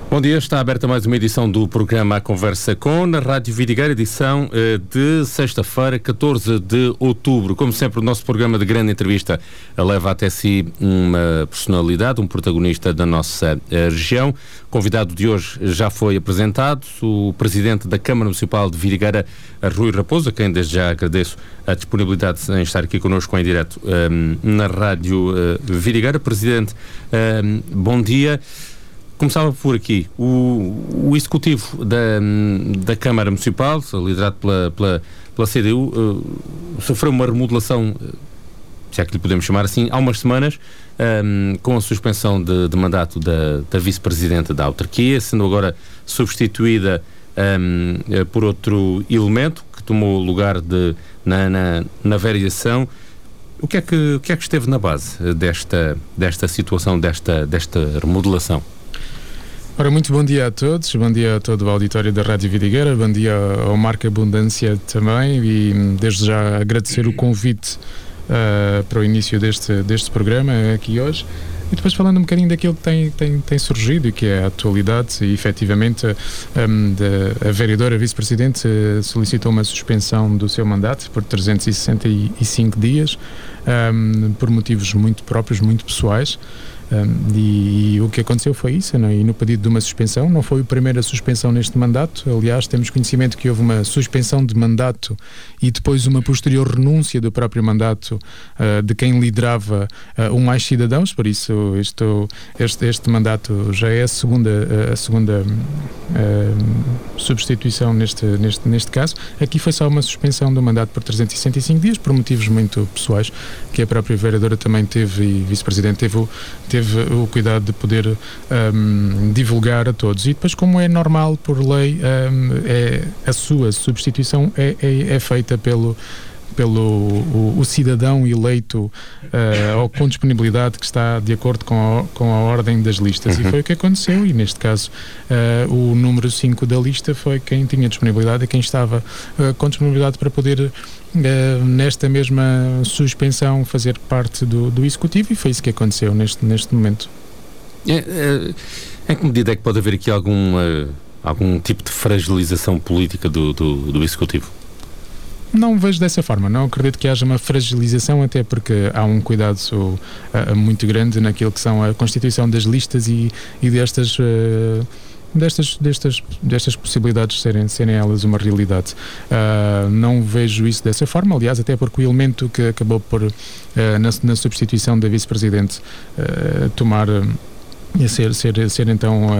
Bom dia, está aberta mais uma edição do programa A Conversa Com, na Rádio Vidigueira, edição de sexta-feira, 14 de outubro. Como sempre, o nosso programa de grande entrevista leva até si uma personalidade, um protagonista da nossa região. O convidado de hoje já foi apresentado, o Presidente da Câmara Municipal de Vidigueira, Rui Raposo, a quem desde já agradeço a disponibilidade em estar aqui connosco em direto na Rádio Vidigueira. Presidente, bom dia. Começava por aqui, o Executivo da Câmara Municipal, liderado pela CDU, sofreu uma remodelação, se é que lhe podemos chamar assim, há umas semanas, com a suspensão de mandato da Vice-Presidente da autarquia, sendo agora substituída por outro elemento que tomou lugar na variação. O que é que esteve na base desta situação, desta remodelação? Ora, muito bom dia a todos, bom dia a todo o auditório da Rádio Vidigueira, bom dia ao Marco Abundância também, e desde já agradecer o convite para o início deste programa aqui hoje. E depois falando um bocadinho daquilo que tem surgido e que é a atualidade, e efetivamente a vereadora vice-presidente solicitou uma suspensão do seu mandato por 365 dias, por motivos muito próprios, muito pessoais. E o que aconteceu foi isso, não? E no pedido de uma suspensão, não foi a primeira suspensão neste mandato. Aliás, temos conhecimento que houve uma suspensão de mandato e depois uma posterior renúncia do próprio mandato de quem liderava o Mais Cidadãos. Por isso este mandato já é a segunda substituição neste caso. Aqui foi só uma suspensão do mandato por 365 dias por motivos muito pessoais que a própria vereadora também teve, e vice-presidente teve o cuidado de poder divulgar a todos. E depois, como é normal por lei, a sua substituição é feita pelo cidadão eleito ou com disponibilidade que está de acordo com a ordem das listas. E foi o que aconteceu, e neste caso o número 5 da lista foi quem tinha disponibilidade e quem estava com disponibilidade para poder nesta mesma suspensão fazer parte do Executivo, e foi isso que aconteceu neste momento. Em que medida é que pode haver aqui algum tipo de fragilização política do Executivo? Não vejo dessa forma, não acredito que haja uma fragilização, até porque há um cuidado muito grande naquilo que são a constituição das listas e destas possibilidades serem elas uma realidade. Não vejo isso dessa forma, aliás, até porque o elemento que acabou por na substituição da vice-presidente tomar ser então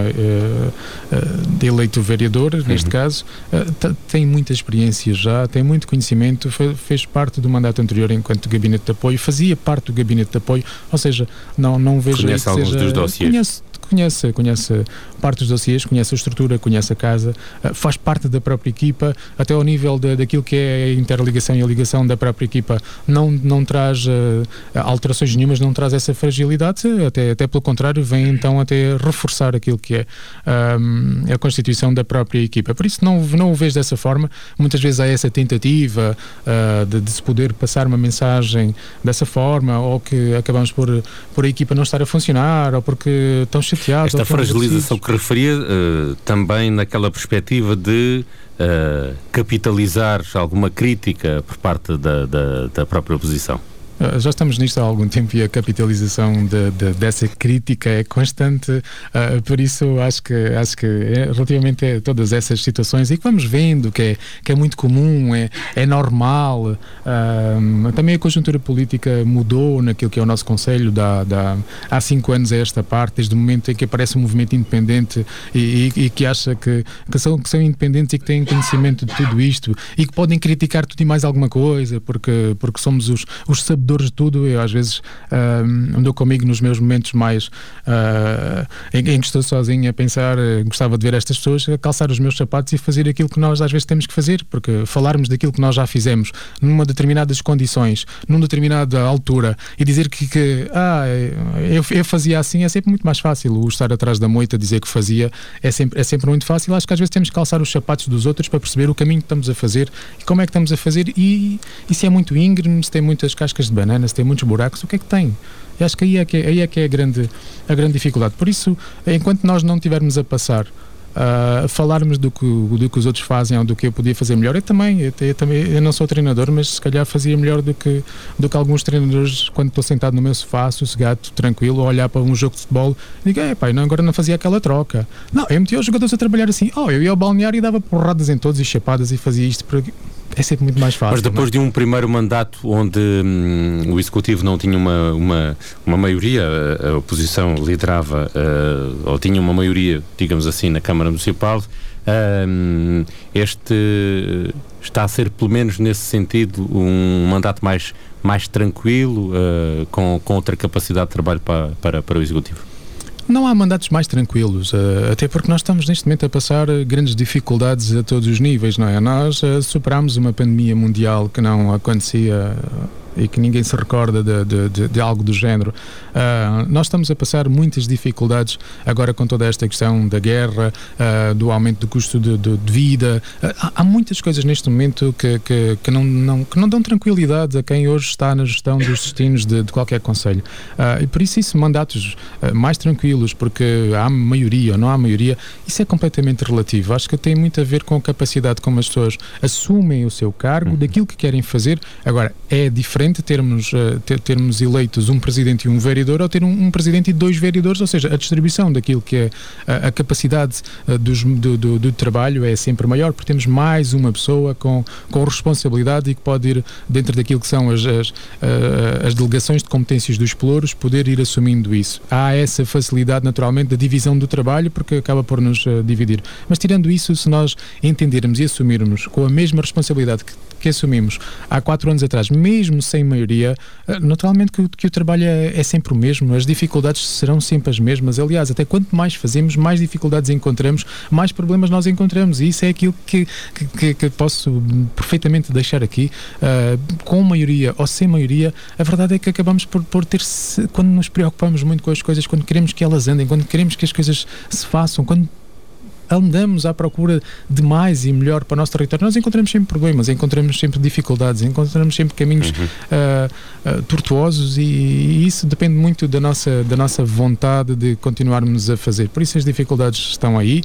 eleito vereador, neste caso, tem muita experiência já, tem muito conhecimento, fez parte do mandato anterior enquanto gabinete de apoio, fazia parte do gabinete de apoio, ou seja, não vejo... Conhece alguns dos dossiês? Conhece parte dos dossiês, conhece a estrutura, conhece a casa, faz parte da própria equipa, até ao nível daquilo que é a interligação e a ligação da própria equipa, não traz alterações nenhumas, não traz essa fragilidade, até pelo contrário, vem então até reforçar aquilo que é a constituição da própria equipa. Por isso não o vejo dessa forma. Muitas vezes há essa tentativa de se poder passar uma mensagem dessa forma, ou que acabamos por a equipa não estar a funcionar, ou porque estão chateados. Esta fragilização que referia, também naquela perspectiva de capitalizar alguma crítica por parte da própria oposição. Já estamos nisto há algum tempo e a capitalização dessa crítica é constante, por isso acho que relativamente a todas essas situações, e que vamos vendo que é muito comum, é normal. Também a conjuntura política mudou naquilo que é o nosso Conselho há 5 anos a esta parte, desde o momento em que aparece um movimento independente e que acha que são independentes e que têm conhecimento de tudo isto e que podem criticar tudo e mais alguma coisa, porque somos os sabedores de tudo. Eu às vezes andou comigo nos meus momentos mais em que estou sozinho a pensar, gostava de ver estas pessoas a calçar os meus sapatos e fazer aquilo que nós às vezes temos que fazer, porque falarmos daquilo que nós já fizemos numa determinadas condições, numa determinada altura, e dizer que eu fazia assim, é sempre muito mais fácil. O estar atrás da moita dizer que fazia é sempre muito fácil. Acho que às vezes temos que calçar os sapatos dos outros para perceber o caminho que estamos a fazer e como é que estamos a fazer, e se é muito íngreme, se tem muitas cascas de banana, se tem muitos buracos, o que é que tem? Eu acho que aí é que é a grande dificuldade. Por isso, enquanto nós não estivermos a passar a falarmos do que os outros fazem ou do que eu podia fazer melhor, eu não sou treinador, mas se calhar fazia melhor do que alguns treinadores quando estou sentado no meu sofá, sossegado, tranquilo, a olhar para um jogo de futebol e digo, agora não fazia aquela troca. Não, eu metia os jogadores a trabalhar assim, eu ia ao balneário e dava porradas em todos e chapadas e fazia isto é sempre muito mais fácil. Mas depois de um primeiro mandato onde o Executivo não tinha uma maioria, a oposição liderava ou tinha uma maioria, digamos assim, na Câmara Municipal, este está a ser, pelo menos nesse sentido, um mandato mais tranquilo, com outra capacidade de trabalho para o Executivo? Não há mandatos mais tranquilos, até porque nós estamos neste momento a passar grandes dificuldades a todos os níveis, não é? Nós superámos uma pandemia mundial que não acontecia e que ninguém se recorda de algo do género. Nós estamos a passar muitas dificuldades agora com toda esta questão da guerra, do aumento do custo de vida. Há muitas coisas neste momento que não dão tranquilidade a quem hoje está na gestão dos destinos de qualquer concelho. E por isso mandatos mais tranquilos, porque há maioria ou não há maioria, isso é completamente relativo. Acho que tem muito a ver com a capacidade como as pessoas assumem o seu cargo, daquilo que querem fazer. Agora, é diferente termos eleitos um presidente e um vereador ou ter um presidente e 2 vereadores, ou seja, a distribuição daquilo que é a capacidade do trabalho é sempre maior, porque temos mais uma pessoa com responsabilidade e que pode ir dentro daquilo que são as delegações de competências dos pelouros, poder ir assumindo isso. Há essa facilidade naturalmente da divisão do trabalho, porque acaba por nos dividir. Mas tirando isso, se nós entendermos e assumirmos com a mesma responsabilidade que assumimos há 4 anos atrás, mesmo sem maioria, naturalmente que o trabalho é sempre o mesmo, as dificuldades serão sempre as mesmas. Aliás, até quanto mais fazemos, mais dificuldades encontramos, mais problemas nós encontramos, e isso é aquilo que posso perfeitamente deixar aqui. Com maioria ou sem maioria, a verdade é que acabamos por ter, quando nos preocupamos muito com as coisas, quando queremos que elas andem, quando queremos que as coisas se façam, quando andamos à procura de mais e melhor para o nosso território, nós encontramos sempre problemas, encontramos sempre dificuldades, encontramos sempre caminhos tortuosos, e isso depende muito da nossa vontade de continuarmos a fazer. Por isso as dificuldades estão aí,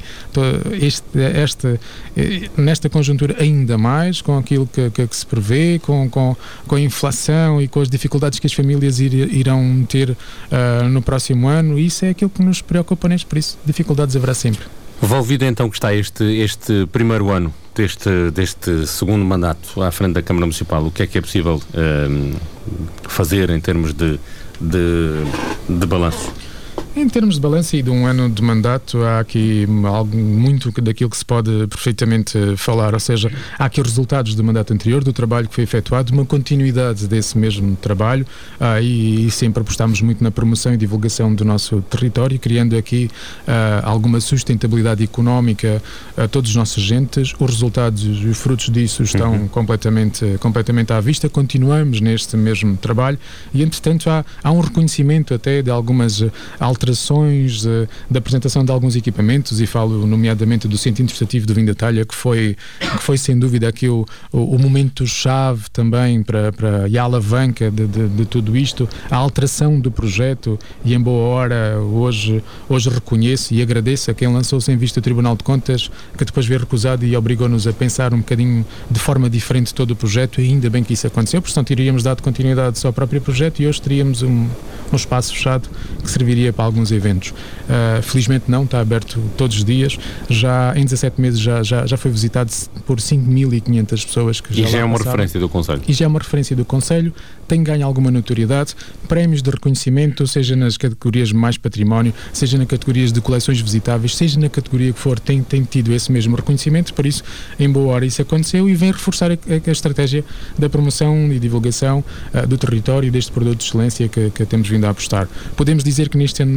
nesta conjuntura ainda mais, com aquilo que se prevê, com a inflação e com as dificuldades que as famílias irão ter no próximo ano. Isso é aquilo que nos preocupa por isso dificuldades haverá sempre. Envolvido então que está este primeiro ano deste segundo mandato à frente da Câmara Municipal, o que é possível fazer em termos de balanço? Em termos de balanço e de um ano de mandato, há aqui algo muito daquilo que se pode perfeitamente falar, ou seja, há aqui os resultados do mandato anterior, do trabalho que foi efetuado, uma continuidade desse mesmo trabalho, e sempre apostámos muito na promoção e divulgação do nosso território, criando aqui alguma sustentabilidade económica a todos os nossos agentes. Os resultados e os frutos disso estão completamente à vista. Continuamos neste mesmo trabalho e, entretanto, há um reconhecimento até de algumas alterações da apresentação de alguns equipamentos, e falo nomeadamente do Centro Interpretativo do Vinho da Talha, que foi sem dúvida aqui o momento-chave também e a alavanca de tudo isto, a alteração do projeto, e em boa hora hoje reconheço e agradeço a quem lançou sem vista o Tribunal de Contas, que depois veio recusado e obrigou-nos a pensar um bocadinho de forma diferente todo o projeto, e ainda bem que isso aconteceu, porque senão teríamos dado continuidade só ao próprio projeto e hoje teríamos um espaço fechado que serviria para alguns eventos. Felizmente não, está aberto todos os dias. Já em 17 meses já foi visitado por 5.500 pessoas que já é uma referência do Concelho. E já é uma referência do Concelho, tem ganho alguma notoriedade, prémios de reconhecimento, seja nas categorias mais património, seja nas categorias de coleções visitáveis, seja na categoria que for, tem tido esse mesmo reconhecimento. Por isso, em boa hora isso aconteceu, e vem reforçar a estratégia da promoção e divulgação do território e deste produto de excelência que temos vindo a apostar. Podemos dizer que neste ano de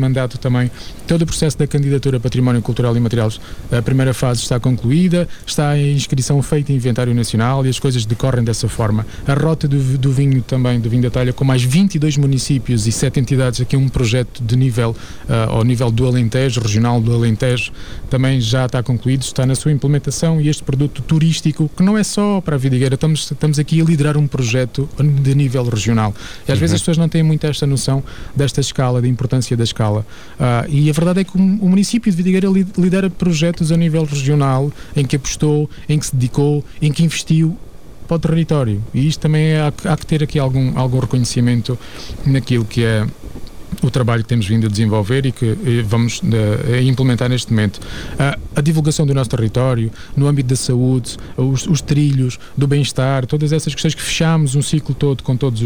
mandato também, todo o processo da candidatura a Património Cultural e Material, a primeira fase está concluída, está a inscrição feita em Inventário Nacional e as coisas decorrem dessa forma. A rota do vinho também, do vinho da talha, com mais 22 municípios e 7 entidades, aqui um projeto de nível, ao nível do Alentejo, regional do Alentejo, também já está concluído, está na sua implementação, e este produto turístico, que não é só para a Vidigueira, estamos aqui a liderar um projeto de nível regional. E às vezes as pessoas não têm muito esta noção desta escala, da importância da escala. E a verdade é que o município de Vidigueira lidera projetos a nível regional, em que apostou, em que se dedicou, em que investiu para o território. E isto também há que ter aqui algum reconhecimento naquilo que é o trabalho que temos vindo a desenvolver e que vamos implementar neste momento. A divulgação do nosso território, no âmbito da saúde, os trilhos, do bem-estar, todas essas questões que fechamos um ciclo todo com todas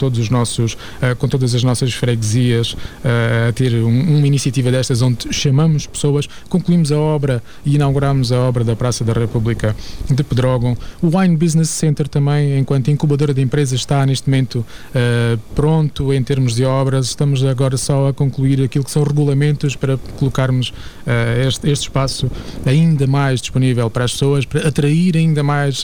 as nossas freguesias, a ter uma iniciativa destas onde chamamos pessoas, concluímos a obra e inauguramos a obra da Praça da República de Pedrógão. O Wine Business Center também, enquanto incubadora de empresas, está neste momento pronto em termos de obras. Estamos agora só a concluir aquilo que são regulamentos para colocarmos este espaço ainda mais disponível para as pessoas, para atrair ainda mais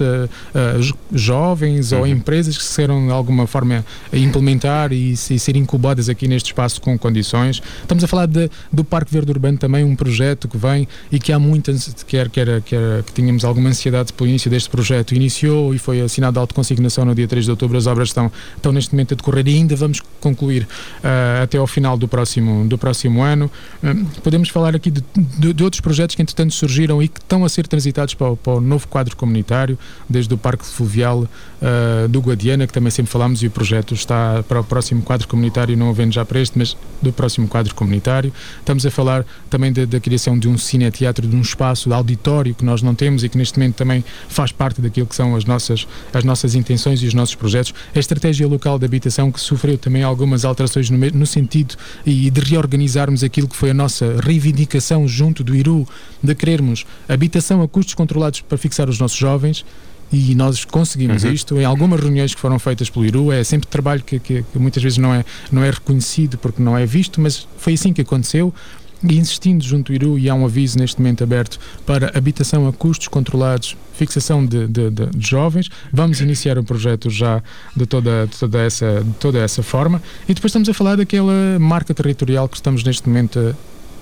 jovens ou empresas que se queiram de alguma forma implementar e ser incubadas aqui neste espaço com condições. Estamos a falar do Parque Verde Urbano, também um projeto que vem e que há muita, que tínhamos alguma ansiedade pelo início deste projeto. Iniciou e foi assinado a autoconsignação no dia 3 de outubro. As obras estão neste momento a decorrer e ainda vamos concluir até ao final do próximo ano. Podemos falar aqui de outros projetos que entretanto surgiram e que estão a ser transitados para o novo quadro comunitário, desde o Parque Fluvial do Guadiana, que também sempre falámos, e o projeto está para o próximo quadro comunitário, não havendo já para este, mas do próximo quadro comunitário. Estamos a falar também da criação de um cineteatro, de um espaço de auditório que nós não temos e que neste momento também faz parte daquilo que são as nossas intenções e os nossos projetos. A estratégia local de habitação, que sofreu também algumas alterações no sentido e de reorganizarmos aquilo que foi a nossa reivindicação junto do IRU, de querermos habitação a custos controlados para fixar os nossos jovens, e nós conseguimos isto. Em algumas reuniões que foram feitas pelo IRU, é sempre trabalho que muitas vezes não é reconhecido porque não é visto, mas foi assim que aconteceu. E insistindo junto do IRU, e há um aviso neste momento aberto para habitação a custos controlados, fixação de jovens, vamos iniciar o projeto já de toda essa forma. E depois estamos a falar daquela marca territorial que estamos neste momento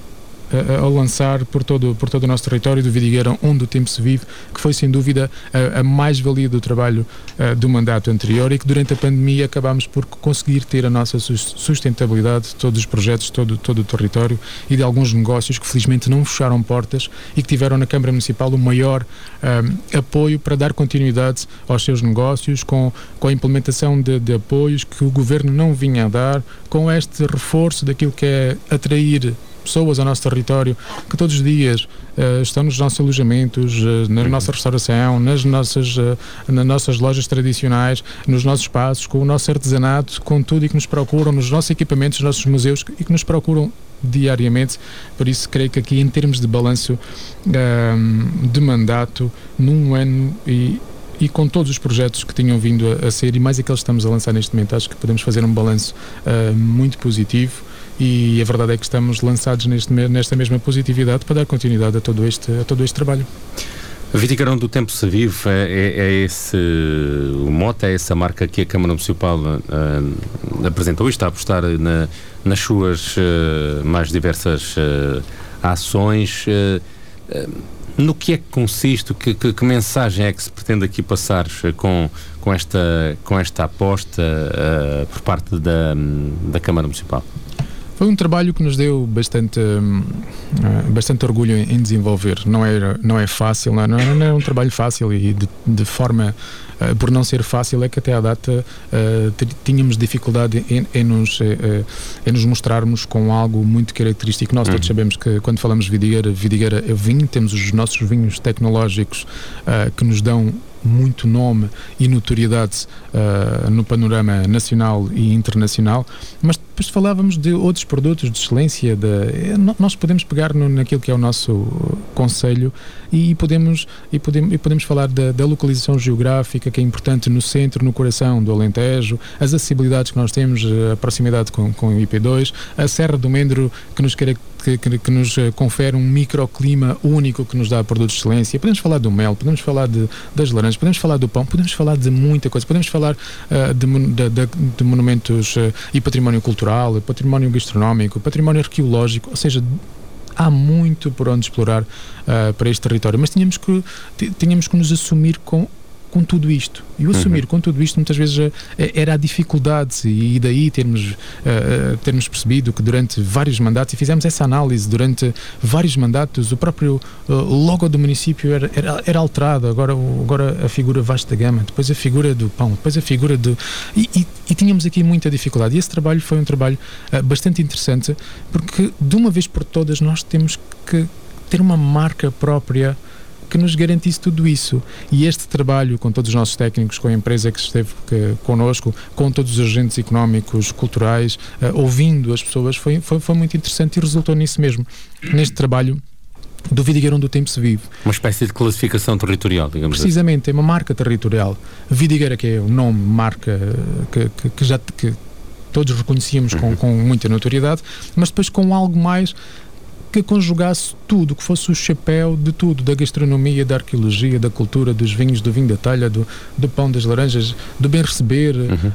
a lançar por todo o nosso território do Vidigueira, onde o tempo se vive, que foi sem dúvida a mais-valia do trabalho do mandato anterior, e que durante a pandemia acabámos por conseguir ter a nossa sustentabilidade de todos os projetos, todo o território, e de alguns negócios que felizmente não fecharam portas e que tiveram na Câmara Municipal o maior apoio para dar continuidade aos seus negócios, com a implementação de apoios que o Governo não vinha a dar, com este reforço daquilo que é atrair pessoas ao nosso território, que todos os dias estão nos nossos alojamentos, na nossa restauração, nas nossas lojas tradicionais, nos nossos espaços, com o nosso artesanato, com tudo, e que nos procuram nos nossos equipamentos, nos nossos museus, e que nos procuram diariamente. Por isso creio que aqui, em termos de balanço de mandato, num ano e com todos os projetos que tinham vindo a ser, e mais aqueles que estamos a lançar neste momento, acho que podemos fazer um balanço muito positivo. E a verdade é que estamos lançados nesta mesma positividade para dar continuidade a todo este trabalho. Vidigueira onde o tempo se vive, é esse o mote, é essa marca que a Câmara Municipal apresentou e está a apostar nas suas mais diversas ações. No que é que consiste, que mensagem é que se pretende aqui passar com esta aposta por parte da Câmara Municipal? Foi um trabalho que nos deu bastante orgulho em desenvolver. Não é fácil, não é um trabalho fácil, e de forma, por não ser fácil, é que até à data tínhamos dificuldade em nos mostrarmos com algo muito característico. Nós todos sabemos que quando falamos de Vidigueira é vinho, temos os nossos vinhos tecnológicos que nos dão muito nome e notoriedade no panorama nacional e internacional, mas depois falávamos de outros produtos de excelência. Nós podemos pegar naquilo que é o nosso concelho e podemos falar da localização geográfica, que é importante no centro, no coração do Alentejo, as acessibilidades que nós temos, a proximidade com o IP2, a Serra do Mendro, que nos confere um microclima único que nos dá produtos de excelência. Podemos falar do mel, podemos falar das laranjas, podemos falar do pão, podemos falar de muita coisa, podemos falar de monumentos e património cultural, património gastronómico, património arqueológico, ou seja, há muito por onde explorar para este território, mas tínhamos que nos assumir com tudo isto. E o assumir com tudo isto muitas vezes era a dificuldade, e daí termos percebido que durante vários mandatos, e fizemos essa análise durante vários mandatos, o próprio logo do município era alterado, agora a figura vasta gama, depois a figura do pão, depois a figura do... E tínhamos aqui muita dificuldade, e esse trabalho foi um trabalho bastante interessante, porque de uma vez por todas nós temos que ter uma marca própria que nos garantisse tudo isso. E este trabalho com todos os nossos técnicos, com a empresa que esteve connosco, com todos os agentes económicos, culturais, ouvindo as pessoas, foi muito interessante e resultou nisso mesmo, neste trabalho do Vidigueira onde o tempo se vive. Uma espécie de classificação territorial, digamos. Precisamente, é uma marca territorial. Vidigueira, que é o nome, marca que todos reconhecíamos com muita notoriedade, mas depois com algo mais que conjugasse tudo, que fosse o chapéu de tudo, da gastronomia, da arqueologia, da cultura, dos vinhos, do vinho da talha, do pão, das laranjas, do bem receber,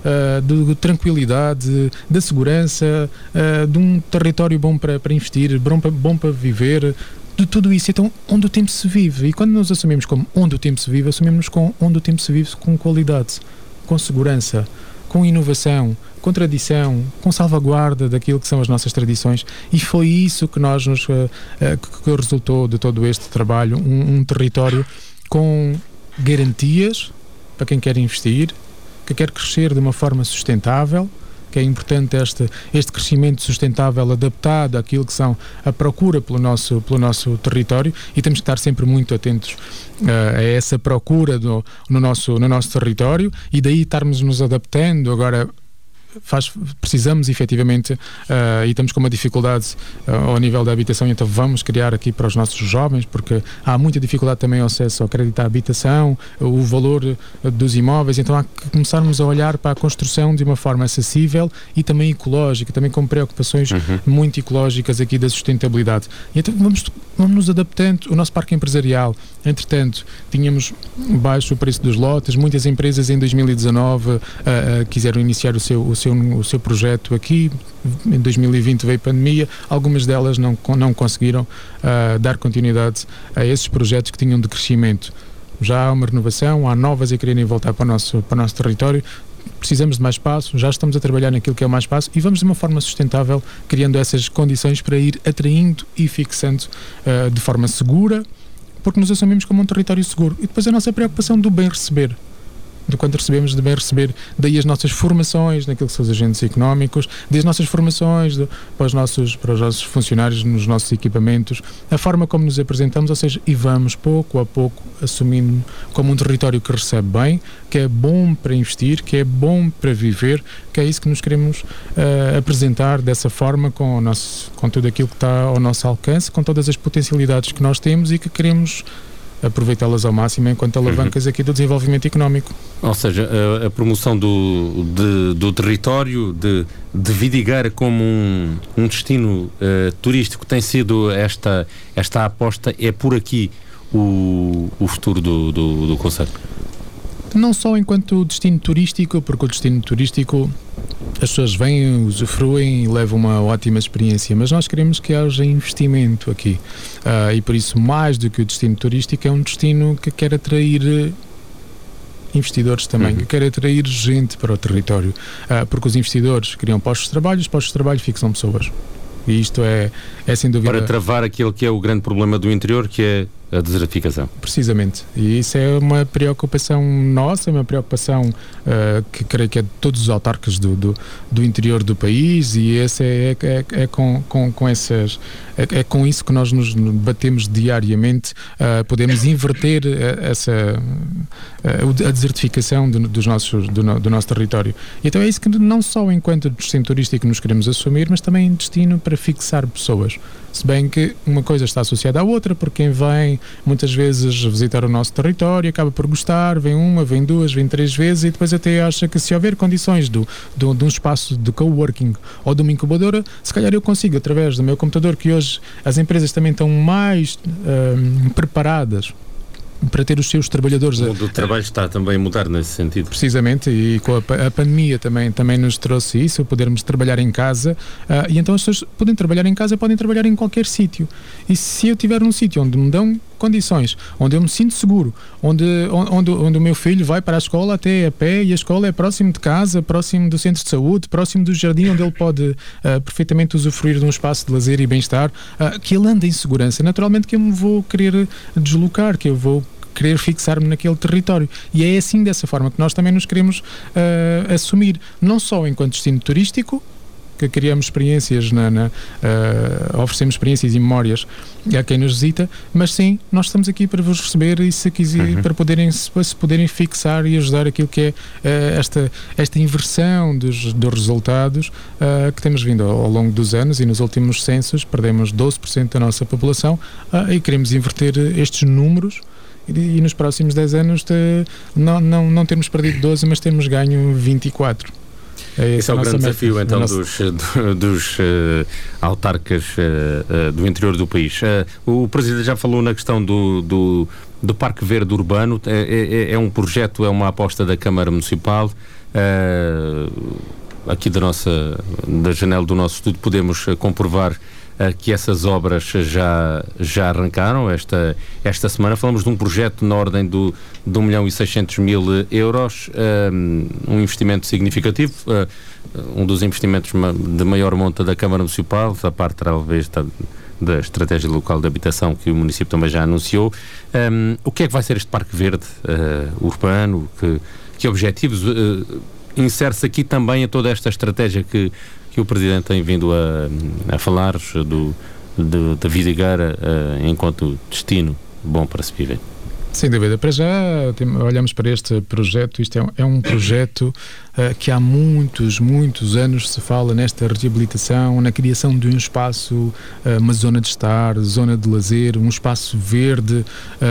de tranquilidade, da segurança, de um território bom para investir, bom para viver, de tudo isso. Então, onde o tempo se vive. E quando nos assumimos como onde o tempo se vive, assumimos com onde o tempo se vive com qualidade, com segurança, com inovação, com tradição, com salvaguarda daquilo que são as nossas tradições, e foi isso que que resultou de todo este trabalho, um território com garantias para quem quer investir, que quer crescer de uma forma sustentável, que é importante este crescimento sustentável adaptado àquilo que são a procura pelo nosso território, e temos que estar sempre muito atentos a essa procura no nosso território, e daí estarmos nos adaptando. Agora precisamos efetivamente, e estamos com uma dificuldade ao nível da habitação, então vamos criar aqui para os nossos jovens, porque há muita dificuldade também ao acesso ao crédito à habitação, o valor dos imóveis, então há que começarmos a olhar para a construção de uma forma acessível e também ecológica, também com preocupações muito ecológicas aqui da sustentabilidade. E então vamos nos adaptando. O nosso parque empresarial, entretanto, tínhamos baixo o preço dos lotes, muitas empresas em 2019 quiseram iniciar o seu projeto aqui. Em 2020 veio a pandemia, algumas delas não conseguiram dar continuidade a esses projetos que tinham de crescimento. Já há uma renovação, há novas a quererem voltar para o nosso território. Precisamos de mais espaço, já estamos a trabalhar naquilo que é o mais espaço, e vamos de uma forma sustentável, criando essas condições para ir atraindo e fixando de forma segura, porque nos assumimos como um território seguro. E depois a nossa preocupação do bem receber, de quanto recebemos de bem receber, daí as nossas formações naquilo que são os agentes económicos, daí as nossas formações para os nossos funcionários nos nossos equipamentos, a forma como nos apresentamos, ou seja, e vamos pouco a pouco assumindo como um território que recebe bem, que é bom para investir, que é bom para viver, que é isso que nos queremos apresentar dessa forma, com tudo aquilo que está ao nosso alcance, com todas as potencialidades que nós temos e que queremos aproveitá-las ao máximo enquanto alavancas aqui do desenvolvimento económico. Ou seja, a promoção do território de Vidigueira como um destino turístico tem sido esta aposta. É por aqui o futuro do concelho? Não só enquanto destino turístico, porque o destino turístico as pessoas vêm, usufruem e levam uma ótima experiência, mas nós queremos que haja investimento aqui, e por isso, mais do que o destino turístico, é um destino que quer atrair investidores também, que quer atrair gente para o território, porque os investidores criam postos de trabalho, os postos de trabalho fixam pessoas. E isto é sem dúvida... Para travar aquilo que é o grande problema do interior, que é a desertificação. Precisamente, e isso é uma preocupação nossa, uma preocupação que creio que é de todos os autarcas do interior do país, e esse é com isso que nós nos batemos diariamente. Podemos inverter a desertificação do nosso território. E então é isso que não só enquanto destino turístico nos queremos assumir, mas também destino para fixar pessoas. Se bem que uma coisa está associada à outra, porque quem vem muitas vezes visitar o nosso território acaba por gostar, vem uma, vem duas, vem três vezes, e depois até acha que se houver condições de um espaço de coworking ou de uma incubadora, se calhar eu consigo, através do meu computador, que hoje as empresas também estão mais preparadas para ter os seus trabalhadores. O mundo do trabalho está também a mudar nesse sentido. Precisamente, e com a pandemia também nos trouxe isso, podermos trabalhar em casa, e então as pessoas podem trabalhar em casa, podem trabalhar em qualquer sítio. E se eu tiver um sítio onde me dão condições, onde eu me sinto seguro, onde o meu filho vai para a escola até a pé, e a escola é próximo de casa, próximo do centro de saúde, próximo do jardim, onde ele pode perfeitamente usufruir de um espaço de lazer e bem-estar, que ele ande em segurança, naturalmente que eu me vou querer deslocar, que eu vou querer fixar-me naquele território. E é assim, dessa forma, que nós também nos queremos assumir, não só enquanto destino turístico, que criamos experiências, oferecemos experiências e memórias a quem nos visita, mas sim, nós estamos aqui para vos receber e se quiser, para se poderem fixar e ajudar aquilo que é esta inversão dos resultados que temos vindo ao longo dos anos, e nos últimos censos perdemos 12% da nossa população, e queremos inverter estes números e nos próximos 10 anos não termos perdido 12, mas termos ganho 24. Esse é o grande desafio, então, dos autarcas do interior do país. O Presidente já falou na questão do Parque Verde Urbano. É um projeto, é uma aposta da Câmara Municipal. Aqui da janela do nosso estudo podemos comprovar que essas obras já arrancaram esta semana. Falamos de um projeto na ordem de 1.600.000 euros, um investimento significativo, um dos investimentos de maior monta da Câmara Municipal, a parte talvez da estratégia local de habitação que o município também já anunciou. O que é que vai ser este Parque Verde urbano? Que objetivos insere-se aqui também a toda esta estratégia que o Presidente tem vindo a falar da Vidigueira enquanto destino bom para se viver? Sem dúvida. Para já olhamos para este projeto. Isto é um projeto que há muitos anos se fala nesta reabilitação, na criação de um espaço, uma zona de estar, zona de lazer, um espaço verde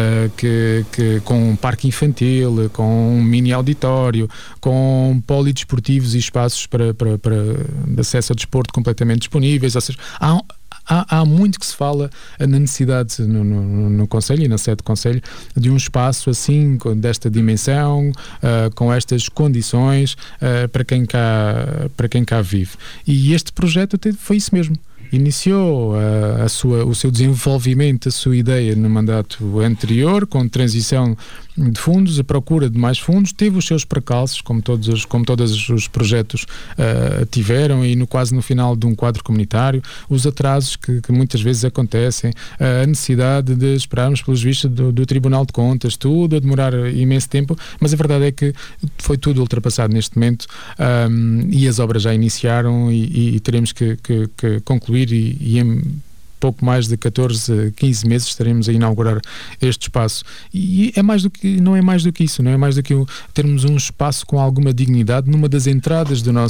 com um parque infantil, com um mini auditório, com polidesportivos e espaços para de acesso ao desporto completamente disponíveis. Ou seja, há muito que se fala na necessidade no Conselho e na sede do Conselho de um espaço assim, desta dimensão, com estas condições para quem cá vive. E este projeto foi isso mesmo. Iniciou o seu desenvolvimento, a sua ideia no mandato anterior, com transição de fundos, a procura de mais fundos, teve os seus percalços, como todos os projetos tiveram, e quase no final de um quadro comunitário, os atrasos que muitas vezes acontecem, a necessidade de esperarmos pelos vistos do Tribunal de Contas, tudo a demorar imenso tempo, mas a verdade é que foi tudo ultrapassado neste momento, e as obras já iniciaram e teremos que concluir, e em pouco mais de 14, 15 meses estaremos a inaugurar este espaço. E não é mais do que isso, não é mais do que termos um espaço com alguma dignidade numa das entradas da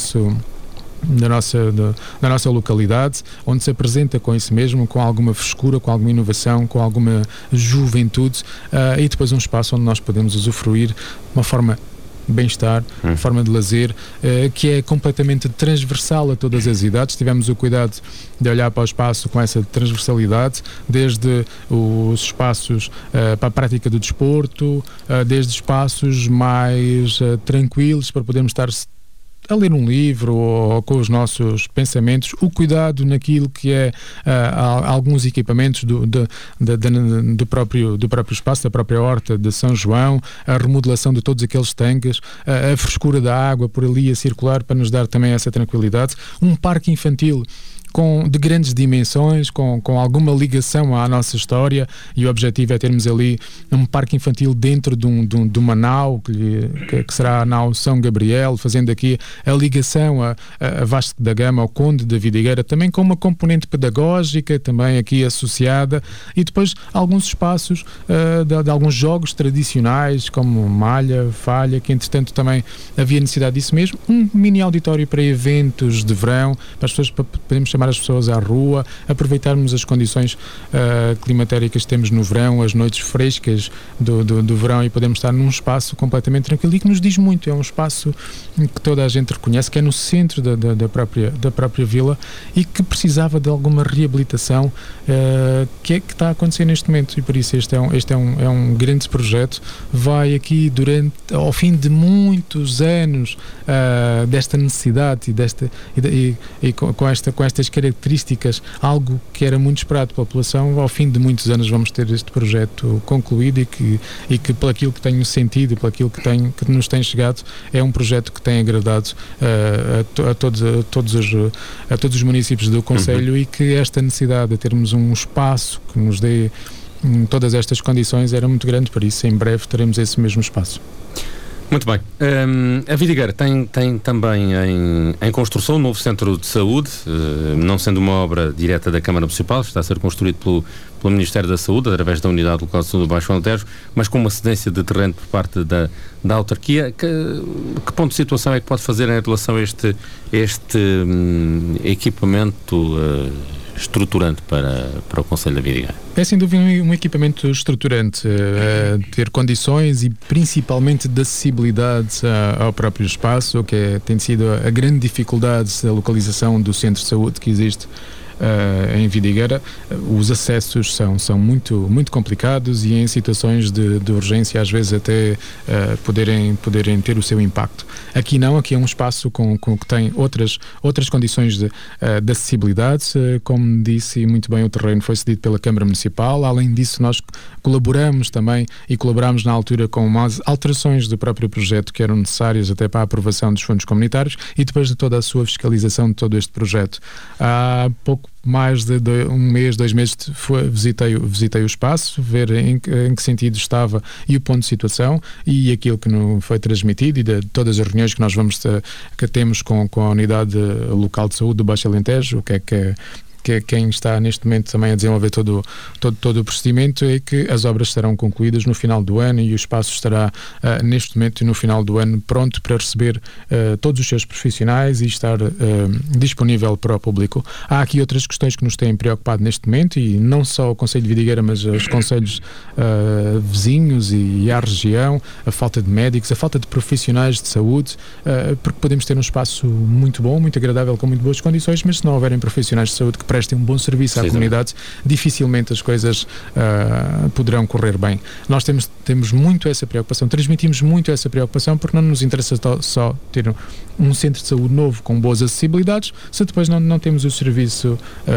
nossa localidade, onde se apresenta com isso mesmo, com alguma frescura, com alguma inovação, com alguma juventude, e depois um espaço onde nós podemos usufruir de uma forma bem-estar, forma de lazer, que é completamente transversal a todas as idades. Tivemos o cuidado de olhar para o espaço com essa transversalidade, desde os espaços para a prática do desporto, desde espaços mais tranquilos para podermos estar a ler um livro ou com os nossos pensamentos, o cuidado naquilo que é alguns equipamentos do próprio espaço, da própria horta de São João, a remodelação de todos aqueles tanques, a frescura da água por ali a circular para nos dar também essa tranquilidade, um parque infantil de grandes dimensões, com alguma ligação à nossa história, e o objetivo é termos ali um parque infantil dentro de uma nau, que será a nau São Gabriel, fazendo aqui a ligação a Vasco da Gama, ao Conde da Vidigueira, também com uma componente pedagógica também aqui associada, e depois alguns espaços de alguns jogos tradicionais, como malha, falha, que entretanto também havia necessidade disso mesmo, um mini auditório para eventos de verão, para as pessoas, podemos chamar as pessoas à rua, aproveitarmos as condições climatéricas que temos no verão, as noites frescas do verão, e podemos estar num espaço completamente tranquilo e que nos diz muito. É um espaço que toda a gente reconhece, que é no centro da própria vila, e que precisava de alguma reabilitação, que está a acontecer neste momento, e por isso este é um grande projeto. Vai aqui ao fim de muitos anos desta necessidade e com estas características, algo que era muito esperado pela população. Ao fim de muitos anos vamos ter este projeto concluído e que por aquilo que tenho sentido e por aquilo que nos tem chegado, é um projeto que tem agradado a todos os municípios do concelho, e que esta necessidade de termos um espaço que nos dê todas estas condições era muito grande. Por isso em breve teremos esse mesmo espaço. Muito bem. A Vidigueira tem também em construção um novo centro de saúde, não sendo uma obra direta da Câmara Municipal, está a ser construído pelo Ministério da Saúde, através da Unidade Local de Saúde do Baixo Alentejo, mas com uma cedência de terreno por parte da autarquia. Que ponto de situação é que pode fazer em relação a este equipamento estruturante para o Concelho da Vidigueira? É sem dúvida um equipamento estruturante, ter condições e principalmente de acessibilidade ao próprio espaço, que tem sido a grande dificuldade da localização do centro de saúde que existe em Vidigueira. Os acessos são muito, muito complicados, e em situações de urgência às vezes até poderem ter o seu impacto. Aqui não, aqui é um espaço que tem outras condições de acessibilidade. Como disse muito bem, o terreno foi cedido pela Câmara Municipal. Além disso, nós colaboramos também, e colaboramos na altura com umas alterações do próprio projeto que eram necessárias até para a aprovação dos fundos comunitários, e depois de toda a sua fiscalização de todo este projeto. Há pouco mais de um mês, 2 meses, visitei o espaço, ver em que sentido estava e o ponto de situação, e aquilo que nos foi transmitido, e de todas as reuniões que temos com a Unidade Local de Saúde do Baixo Alentejo, que é quem está neste momento também a desenvolver todo o procedimento, é que as obras estarão concluídas no final do ano, e o espaço estará neste momento, no final do ano, pronto para receber todos os seus profissionais e estar disponível para o público. Há aqui outras questões que nos têm preocupado neste momento, e não só o Concelho de Vidigueira, mas os concelhos vizinhos e a região: a falta de médicos, a falta de profissionais de saúde, porque podemos ter um espaço muito bom, muito agradável, com muito boas condições, mas se não houverem profissionais de saúde que prestem um bom serviço à comunidade, dificilmente as coisas poderão correr bem. Nós temos muito essa preocupação, transmitimos muito essa preocupação, porque não nos interessa só ter um centro de saúde novo com boas acessibilidades, se depois não temos o serviço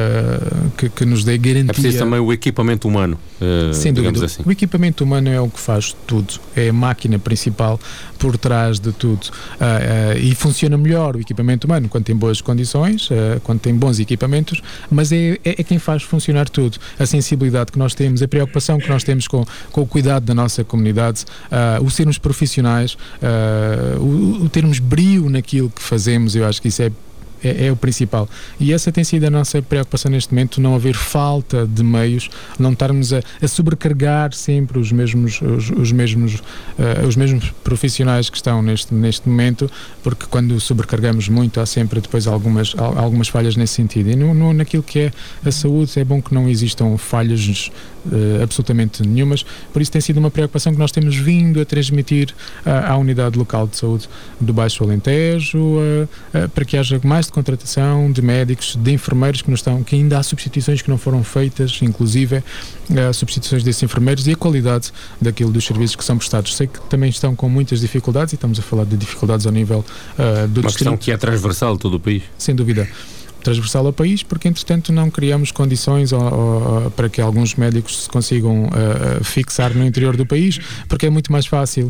que nos dê garantia. É preciso também o equipamento humano, sem dúvida. Assim. O equipamento humano é o que faz tudo, é a máquina principal por trás de tudo, e funciona melhor o equipamento humano quando tem boas condições, quando tem bons equipamentos, mas é quem faz funcionar tudo. A sensibilidade que nós temos, a preocupação que nós temos com o cuidado da nossa comunidade, o sermos profissionais, o termos brio naquilo que fazemos, eu acho que isso é o principal. E essa tem sido a nossa preocupação neste momento: não haver falta de meios, não estarmos a sobrecarregar sempre os mesmos profissionais que estão neste momento, porque quando sobrecarregamos muito há sempre depois algumas falhas nesse sentido. E naquilo que é a saúde, é bom que não existam falhas absolutamente nenhumas. Por isso tem sido uma preocupação que nós temos vindo a transmitir à Unidade Local de Saúde do Baixo Alentejo, para que haja mais de contratação de médicos, de enfermeiros que ainda há substituições que não foram feitas, inclusive substituições desses enfermeiros, e a qualidade dos serviços que são prestados. Sei que também estão com muitas dificuldades, e estamos a falar de dificuldades ao nível do distrito. Uma questão que é transversal a todo o país. Sem dúvida. transversal ao país, porque entretanto não criamos condições para que alguns médicos se consigam fixar no interior do país, porque é muito mais fácil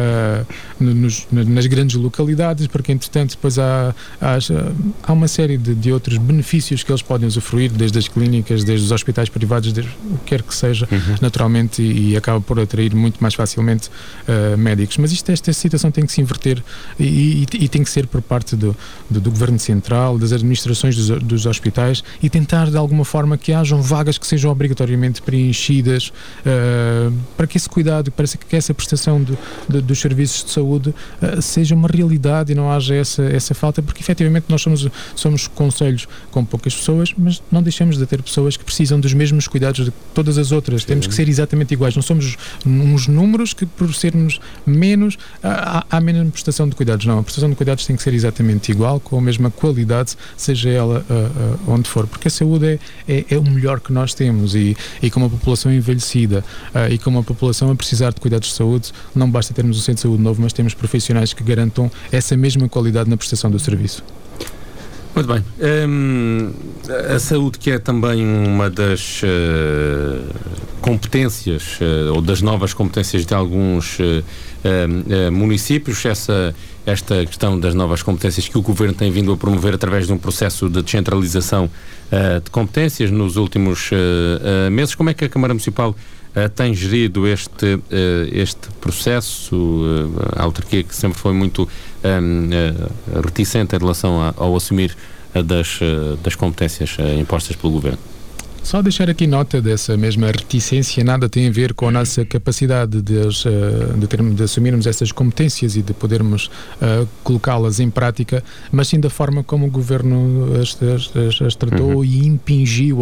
nas grandes localidades, porque entretanto depois há uma série de outros benefícios que eles podem usufruir, desde as clínicas, desde os hospitais privados, desde o que quer que seja, naturalmente, e acaba por atrair muito mais facilmente médicos. Mas esta situação tem que se inverter e tem que ser por parte do Governo Central, das administrações dos hospitais, e tentar de alguma forma que hajam vagas que sejam obrigatoriamente preenchidas, para que esse cuidado, para que essa prestação dos serviços de saúde seja uma realidade e não haja essa falta, porque efetivamente nós somos concelhos com poucas pessoas, mas não deixamos de ter pessoas que precisam dos mesmos cuidados de todas as outras. Sim. Temos que ser exatamente iguais, não somos uns números que por sermos menos há menos prestação de cuidados. Não, a prestação de cuidados tem que ser exatamente igual, com a mesma qualidade, seja ela onde for, porque a saúde é o melhor que nós temos, e com uma população envelhecida e com uma população a precisar de cuidados de saúde, não basta termos um centro de saúde novo, mas temos profissionais que garantam essa mesma qualidade na prestação do serviço. Muito bem. A saúde, que é também uma das competências, ou das novas competências de alguns municípios, esta questão das novas competências que o Governo tem vindo a promover através de um processo de descentralização de competências nos últimos meses. Como é que a Câmara Municipal tem gerido este processo? A autarquia, que sempre foi muito reticente em relação ao assumir das competências impostas pelo Governo. Só deixar aqui nota dessa mesma reticência, nada tem a ver com a nossa capacidade de assumirmos essas competências e de podermos colocá-las em prática, mas sim da forma como o Governo as tratou e impingiu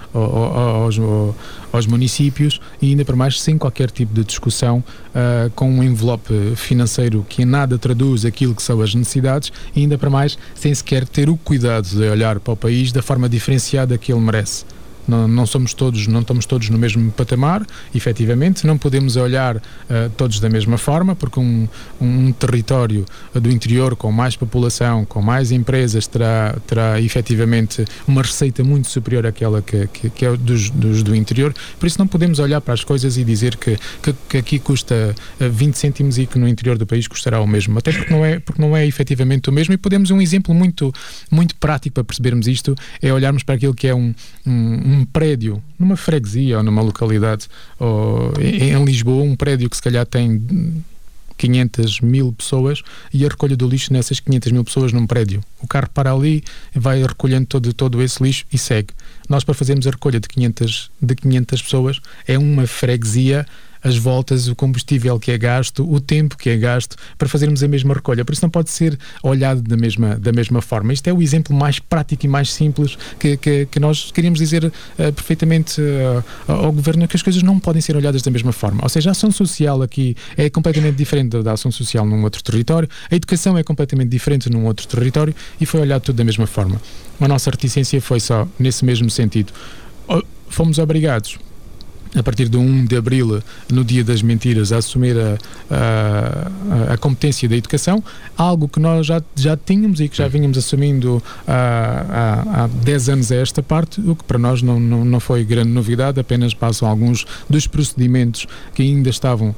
aos municípios, e ainda para mais sem qualquer tipo de discussão, com um envelope financeiro que em nada traduz aquilo que são as necessidades, e ainda para mais sem sequer ter o cuidado de olhar para o país da forma diferenciada que ele merece. Não estamos todos no mesmo patamar, efetivamente, não podemos olhar todos da mesma forma, porque um território do interior com mais população, com mais empresas, terá efetivamente uma receita muito superior àquela que é dos do interior. Por isso não podemos olhar para as coisas e dizer que aqui custa 20 cêntimos e que no interior do país custará o mesmo, até porque não é efetivamente o mesmo. E podemos, um exemplo muito, muito prático para percebermos isto, é olharmos para aquilo que é um prédio, numa freguesia ou numa localidade, ou em Lisboa, um prédio que se calhar tem 500 mil pessoas, e a recolha do lixo nessas 500 mil pessoas num prédio. O carro para ali, vai recolhendo todo esse lixo e segue. Nós, para fazermos a recolha de 500 pessoas, é uma freguesia, as voltas, o combustível que é gasto, o tempo que é gasto para fazermos a mesma recolha. Por isso não pode ser olhado da mesma forma. Isto é o exemplo mais prático e mais simples que nós queríamos dizer perfeitamente ao Governo, que as coisas não podem ser olhadas da mesma forma. Ou seja, a ação social aqui é completamente diferente da ação social num outro território, a educação é completamente diferente num outro território, e foi olhado tudo da mesma forma. A nossa reticência foi só nesse mesmo sentido. Fomos obrigados, a partir de 1 de abril, no dia das mentiras, a assumir a competência da educação, algo que nós já tínhamos e que já vínhamos assumindo há 10 anos a esta parte, o que para nós não foi grande novidade, apenas passam alguns dos procedimentos que ainda estavam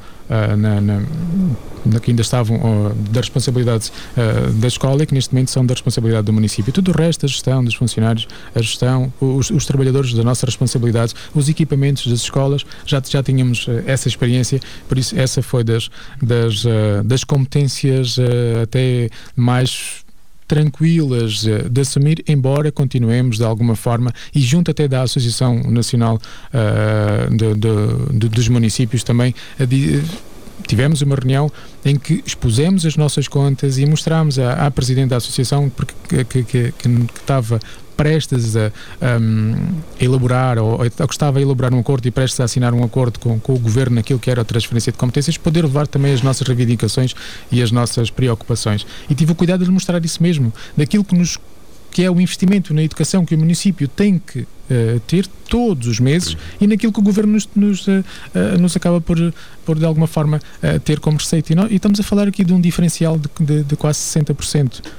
da responsabilidade da escola, e que neste momento são da responsabilidade do município. Tudo o resto, a gestão dos funcionários, a gestão, os trabalhadores, da nossa responsabilidade, os equipamentos das escolas, já tínhamos essa experiência. Por isso essa foi das competências até mais tranquilas de assumir, embora continuemos de alguma forma, e junto até da Associação Nacional dos Municípios também, tivemos uma reunião em que expusemos as nossas contas e mostramos à Presidente da Associação que estava prestes a elaborar, ou que estava a elaborar um acordo e prestes a assinar um acordo com o Governo naquilo que era a transferência de competências, poder levar também as nossas reivindicações e as nossas preocupações. E tive o cuidado de mostrar isso mesmo, daquilo que é o investimento na educação que o município tem que ter todos os meses, e naquilo que o Governo nos acaba por de alguma forma ter como receita. E estamos a falar aqui de um diferencial de quase 60%.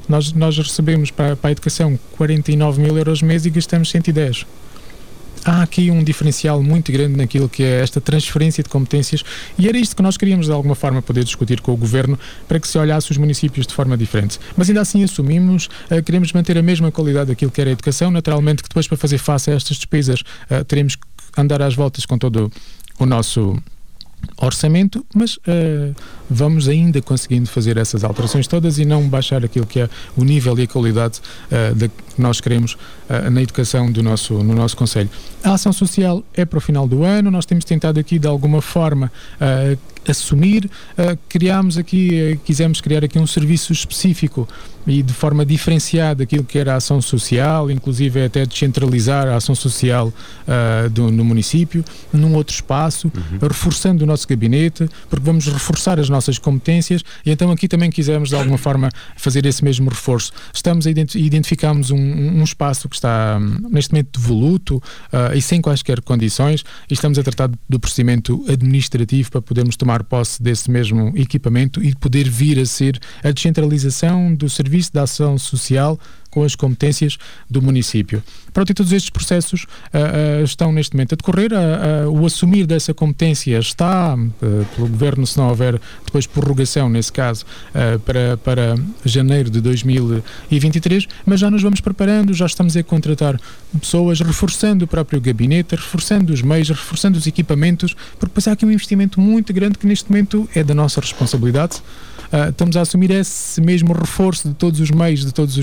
Nós recebemos para a educação 49 mil euros mês e gastamos 110. Há aqui um diferencial muito grande naquilo que é esta transferência de competências, e era isto que nós queríamos de alguma forma poder discutir com o Governo, para que se olhasse os municípios de forma diferente. Mas ainda assim assumimos, queremos manter a mesma qualidade daquilo que era a educação. Naturalmente que depois, para fazer face a estas despesas, teremos que andar às voltas com todo o nosso orçamento, mas vamos ainda conseguindo fazer essas alterações todas e não baixar aquilo que é o nível e a qualidade que nós queremos na educação no nosso concelho. A ação social é para o final do ano. Nós temos tentado aqui de alguma forma assumir, quisemos criar aqui um serviço específico e de forma diferenciada aquilo que era a ação social, inclusive até descentralizar a ação social no município, num outro espaço, reforçando o nosso gabinete, porque vamos reforçar as nossas competências, e então aqui também quisemos de alguma forma fazer esse mesmo reforço. Identificamos um espaço que está neste momento devoluto e sem quaisquer condições, e estamos a tratar do procedimento administrativo para podermos tomar posse desse mesmo equipamento e poder vir a ser a descentralização do serviço da ação social com as competências do município. Pronto, e todos estes processos estão neste momento a decorrer. O assumir dessa competência está pelo Governo, se não houver depois prorrogação, nesse caso, para janeiro de 2023, mas já nos vamos preparando, já estamos a contratar pessoas, reforçando o próprio gabinete, reforçando os meios, reforçando os equipamentos, porque depois há aqui um investimento muito grande que neste momento é da nossa responsabilidade. Estamos a assumir esse mesmo reforço de todos os meios, de todos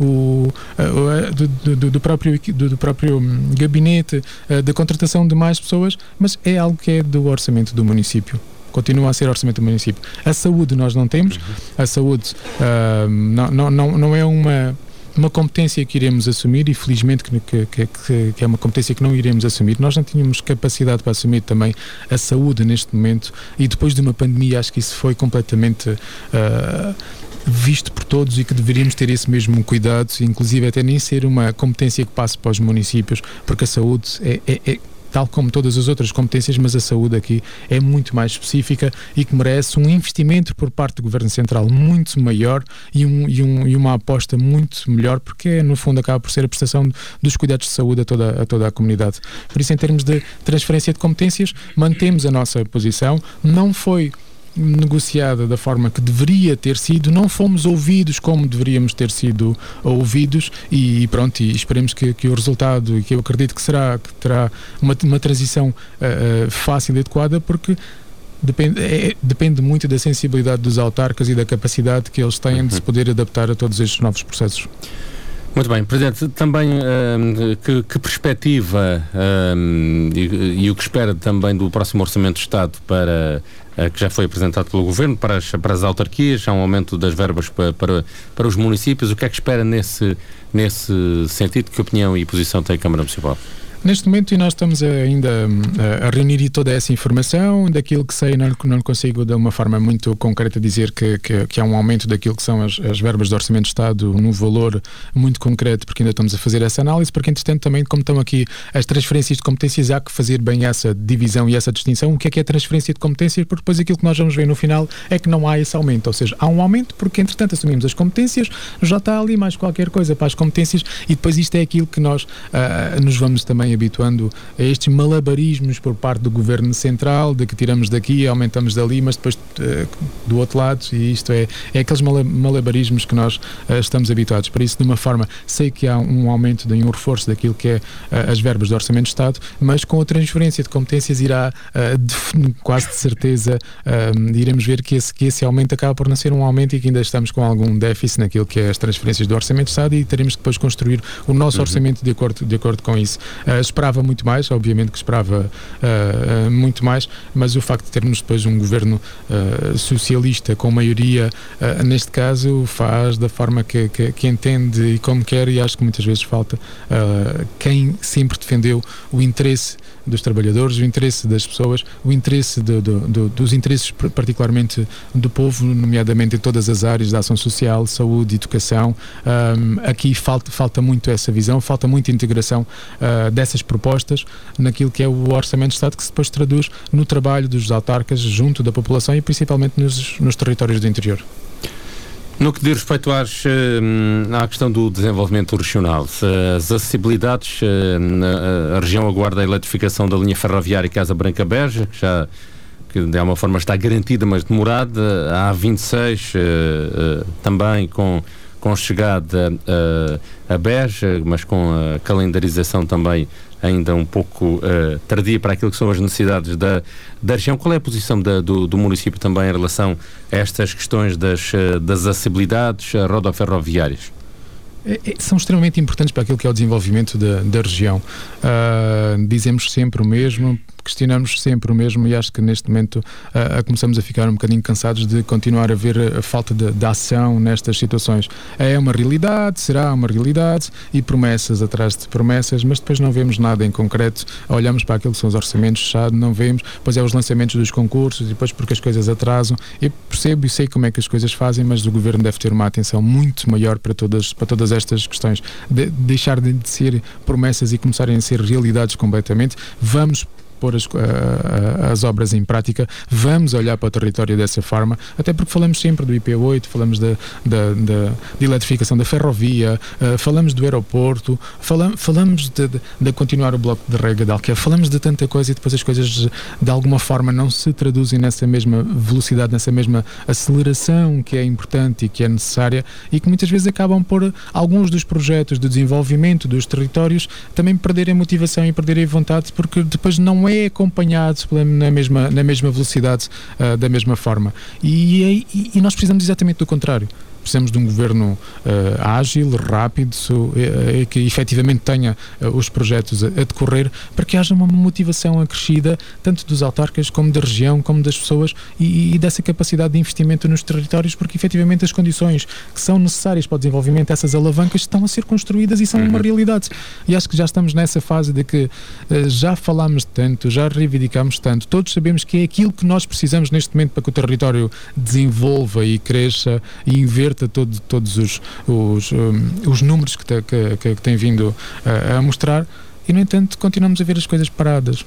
do próprio gabinete, da contratação de mais pessoas, mas é algo que é do orçamento do município. Continua a ser orçamento do município. A saúde nós não temos. A saúde não é uma competência que iremos assumir, e felizmente que é uma competência que não iremos assumir. Nós não tínhamos capacidade para assumir também a saúde neste momento, e depois de uma pandemia acho que isso foi completamente visto por todos, e que deveríamos ter esse mesmo cuidado, inclusive até nem ser uma competência que passe para os municípios, porque a saúde é tal como todas as outras competências, mas a saúde aqui é muito mais específica e que merece um investimento por parte do Governo Central muito maior e uma aposta muito melhor, porque no fundo acaba por ser a prestação dos cuidados de saúde a toda a comunidade. Por isso, em termos de transferência de competências, mantemos a nossa posição. Não foi negociada da forma que deveria ter sido, não fomos ouvidos como deveríamos ter sido ouvidos, e pronto, e esperemos que o resultado, e que eu acredito que terá uma transição fácil e adequada, porque depende muito da sensibilidade dos autarcas e da capacidade que eles têm de se poder adaptar a todos estes novos processos. Muito bem, Presidente, também que perspectiva e o que espera também do próximo Orçamento de Estado que já foi apresentado pelo Governo para as autarquias? Há um aumento das verbas para os municípios. O que é que espera nesse sentido? Que opinião e posição tem a Câmara Municipal? Neste momento, e nós estamos ainda a reunir toda essa informação, daquilo que sei, não consigo de uma forma muito concreta dizer que há um aumento daquilo que são as verbas do Orçamento de Estado num valor muito concreto, porque ainda estamos a fazer essa análise, porque entretanto também, como estão aqui as transferências de competências, há que fazer bem essa divisão e essa distinção. O que é transferência de competências? Porque depois aquilo que nós vamos ver no final é que não há esse aumento, ou seja, há um aumento porque entretanto assumimos as competências, já está ali mais qualquer coisa para as competências, e depois isto é aquilo que nós nos vamos também habituando a estes malabarismos por parte do Governo Central, de que tiramos daqui, aumentamos dali, mas depois do outro lado, e isto é aqueles malabarismos que nós estamos habituados. Por isso, de uma forma, sei que há um aumento e um reforço daquilo que é as verbas do Orçamento de Estado, mas com a transferência de competências irá, quase de certeza, iremos ver que esse aumento acaba por não ser um aumento e que ainda estamos com algum déficit naquilo que é as transferências do Orçamento de Estado, e teremos que depois construir o nosso orçamento de acordo com isso. Esperava muito mais, obviamente que esperava muito mais, mas o facto de termos depois um governo socialista com maioria, neste caso, faz da forma que entende e como quer, e acho que muitas vezes falta quem sempre defendeu o interesse dos trabalhadores, o interesse das pessoas, o interesse dos interesses particularmente do povo, nomeadamente em todas as áreas da ação social, saúde, educação. Aqui falta muito essa visão, falta muita integração dessas propostas naquilo que é o Orçamento de Estado, que se depois traduz no trabalho dos autarcas junto da população e principalmente nos territórios do interior. No que diz respeito à questão do desenvolvimento regional, as acessibilidades, a região aguarda a eletrificação da linha ferroviária Casa Branca-Beja, que de alguma forma está garantida, mas demorada. A A26 também com chegada a Beja, mas com a calendarização também ainda um pouco tardia para aquilo que são as necessidades da região. Qual é a posição do município também em relação a estas questões das acessibilidades rodoferroviárias? São extremamente importantes para aquilo que é o desenvolvimento da região. Dizemos sempre o mesmo, questionamos sempre o mesmo, e acho que neste momento começamos a ficar um bocadinho cansados de continuar a ver a falta de ação nestas situações. É uma realidade, será uma realidade, e promessas atrás de promessas, mas depois não vemos nada em concreto. Olhamos para aquilo que são os orçamentos fechados, não vemos, depois é os lançamentos dos concursos, e depois porque as coisas atrasam. Eu percebo e sei como é que as coisas fazem, mas o Governo deve ter uma atenção muito maior para todas estas questões, deixar de ser promessas e começarem a ser realidades completamente. Vamos pôr as obras em prática, vamos olhar para o território dessa forma, até porque falamos sempre do IP8, falamos de eletrificação da ferrovia, falamos do aeroporto, falamos de continuar o bloco de rega de Alqueva, falamos de tanta coisa, e depois as coisas de alguma forma não se traduzem nessa mesma velocidade, nessa mesma aceleração que é importante e que é necessária, e que muitas vezes acabam por alguns dos projetos de desenvolvimento dos territórios também perderem motivação e perderem vontade, porque depois não é acompanhado na mesma velocidade, da mesma forma. E nós precisamos exatamente do contrário. Precisamos de um governo ágil, rápido, que efetivamente tenha os projetos a decorrer, para que haja uma motivação acrescida, tanto dos autarcas como da região, como das pessoas, e dessa capacidade de investimento nos territórios, porque efetivamente as condições que são necessárias para o desenvolvimento dessas alavancas estão a ser construídas e são uma realidade. E acho que já estamos nessa fase de que já falámos tanto, já reivindicámos tanto, todos sabemos que é aquilo que nós precisamos neste momento para que o território desenvolva e cresça e inverta todos os números que tem vindo a mostrar, e no entanto continuamos a ver as coisas paradas.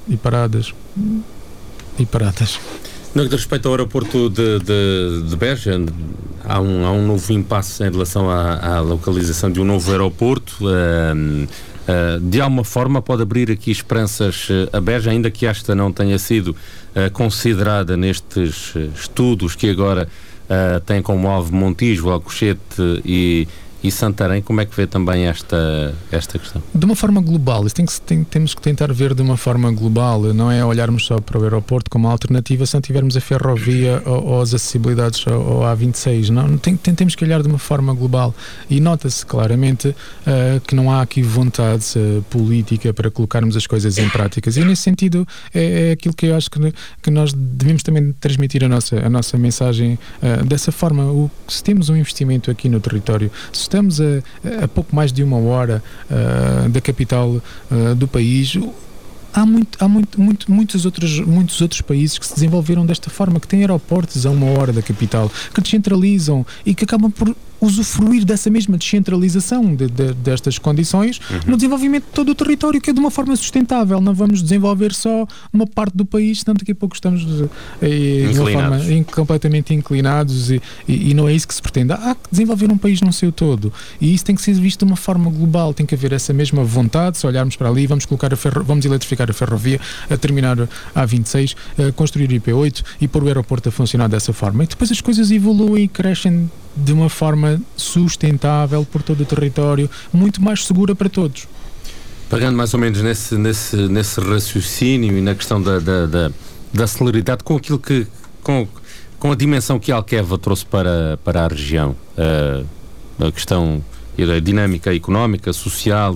No que diz respeito ao aeroporto de Beja, há um novo impasse em relação à localização de um novo aeroporto. De alguma forma pode abrir aqui esperanças a Beja, ainda que esta não tenha sido considerada nestes estudos que agora tem como alvo Montijo, Alcochete e Santarém. Como é que vê também esta questão? De uma forma global, temos que tentar ver de uma forma global, não é olharmos só para o aeroporto como alternativa se não tivermos a ferrovia ou as acessibilidades ao A26. Não, temos que olhar de uma forma global, e nota-se claramente que não há aqui vontade política para colocarmos as coisas em práticas, e nesse sentido é aquilo que eu acho que nós devemos também transmitir a nossa mensagem dessa forma. Se temos um investimento aqui no território, se estamos a pouco mais de uma hora da capital do país, há muitos outros países que se desenvolveram desta forma, que têm aeroportos a uma hora da capital, que descentralizam e que acabam por usufruir dessa mesma descentralização destas condições no desenvolvimento de todo o território, que é de uma forma sustentável. Não vamos desenvolver só uma parte do país, senão daqui a pouco estamos de uma forma completamente inclinados, e não é isso que se pretende. Há que desenvolver um país no seu todo, e isso tem que ser visto de uma forma global. Tem que haver essa mesma vontade. Se olharmos para ali, vamos eletrificar a ferrovia, a terminar a A26, construir o IP8 e pôr o aeroporto a funcionar dessa forma, e depois as coisas evoluem e crescem de uma forma sustentável por todo o território, muito mais segura para todos. Pegando mais ou menos nesse raciocínio e na questão da celeridade, com aquilo com a dimensão que a Alqueva trouxe para a região, a questão da dinâmica económica, social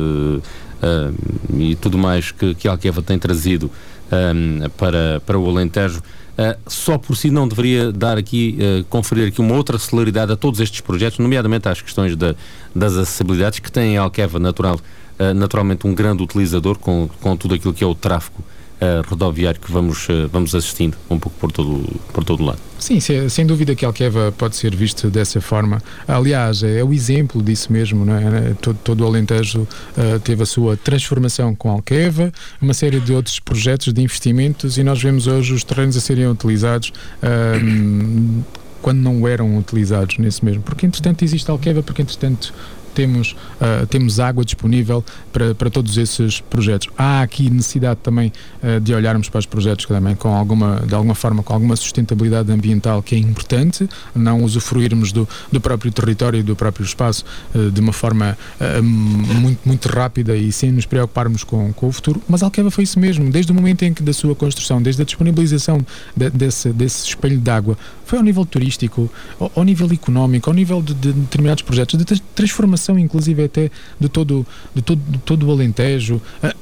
e tudo mais que a Alqueva tem trazido para o Alentejo, só por si não deveria dar aqui, conferir aqui uma outra celeridade a todos estes projetos, nomeadamente às questões das acessibilidades, que têm a Alqueva naturalmente um grande utilizador com tudo aquilo que é o tráfego rodoviário que vamos assistindo um pouco por todo o lado. Sim, sem dúvida que a Alqueva pode ser visto dessa forma. Aliás, é o exemplo disso mesmo, não é? Todo o Alentejo teve a sua transformação com a Alqueva, uma série de outros projetos de investimentos, e nós vemos hoje os terrenos a serem utilizados quando não eram utilizados nesse mesmo, porque entretanto existe a Alqueva, porque entretanto temos água disponível para todos esses projetos. Há aqui necessidade também de olharmos para os projetos também de alguma forma com alguma sustentabilidade ambiental, que é importante, não usufruirmos do próprio território e do próprio espaço de uma forma muito rápida e sem nos preocuparmos com o futuro. Mas a Alqueva foi isso mesmo, desde o momento em que da sua construção, desde a disponibilização desse espelho de água, foi ao nível turístico, ao nível económico, ao nível de determinados projetos, de transformação inclusive até de todo o Alentejo,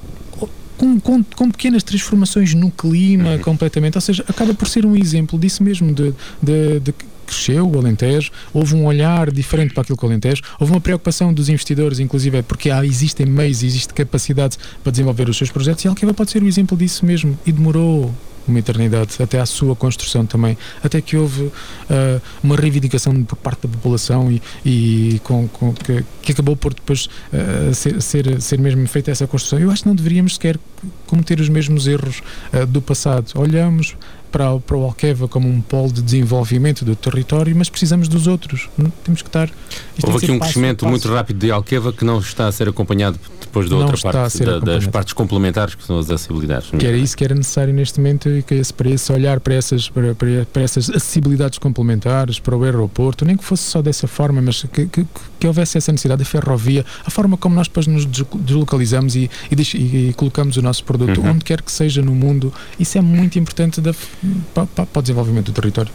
com pequenas transformações no clima completamente, ou seja, acaba por ser um exemplo disso mesmo, de cresceu o Alentejo, houve um olhar diferente para aquilo que o Alentejo, houve uma preocupação dos investidores, inclusive porque existem meios, existe capacidade para desenvolver os seus projetos, e a Alqueva pode ser o exemplo disso mesmo, e demorou uma eternidade até à sua construção também, até que houve uma reivindicação por parte da população e que acabou por depois ser mesmo feita essa construção. Eu acho que não deveríamos sequer cometer os mesmos erros do passado. Olhamos para o Alqueva como um polo de desenvolvimento do território, mas precisamos dos outros. Temos que estar... Houve aqui um crescimento muito rápido de Alqueva que não está a ser acompanhado depois da outra parte, das partes complementares, que são as acessibilidades. Que era isso que era necessário neste momento, e que para esse olhar para essas acessibilidades complementares, para o aeroporto, nem que fosse só dessa forma, mas que houvesse essa necessidade da ferrovia, a forma como nós depois nos deslocalizamos e colocamos o nosso produto onde quer que seja no mundo. Isso é muito importante para o desenvolvimento do território.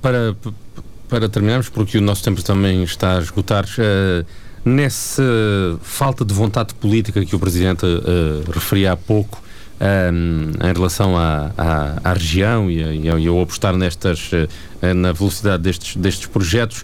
Para terminarmos, porque o nosso tempo também está a esgotar, nessa falta de vontade política que o Presidente referia há pouco, em relação à região e ao apostar na velocidade destes projetos,